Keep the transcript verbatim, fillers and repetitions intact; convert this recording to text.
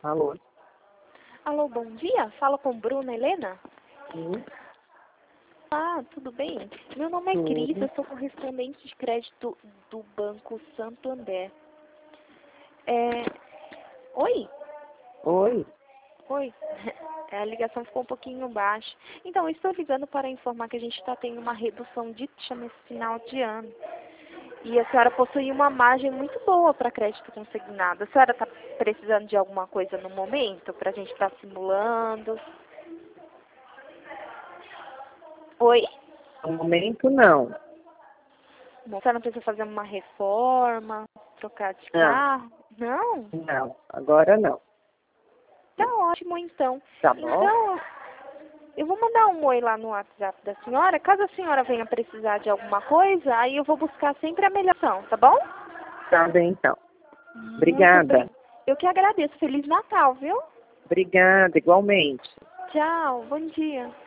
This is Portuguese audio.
Alô? Alô, bom dia. Fala com Bruna Helena. Sim. Ah, tudo bem? Meu nome é Tudo. Cris, eu sou correspondente de crédito do Banco Santander. É... Oi? Oi? Oi. A ligação ficou um pouquinho baixa. Então, eu estou ligando para informar que a gente está tendo uma redução de taxa nesse final de ano. E a senhora possui uma margem muito boa para crédito consignado. A senhora está precisando de alguma coisa no momento para a gente estar simulando? Oi? No momento, não. A senhora não precisa fazer uma reforma, trocar de Não. carro? Não? Não, agora não. Tá ótimo, então. Tá bom? Então, eu vou mandar um oi lá no WhatsApp da senhora. Caso a senhora venha precisar de alguma coisa, aí eu vou buscar sempre a melhor opção, tá bom? Tá bem, então. Muito Obrigada. bem. Eu que agradeço. Feliz Natal, viu? Obrigada, igualmente. Tchau, bom dia.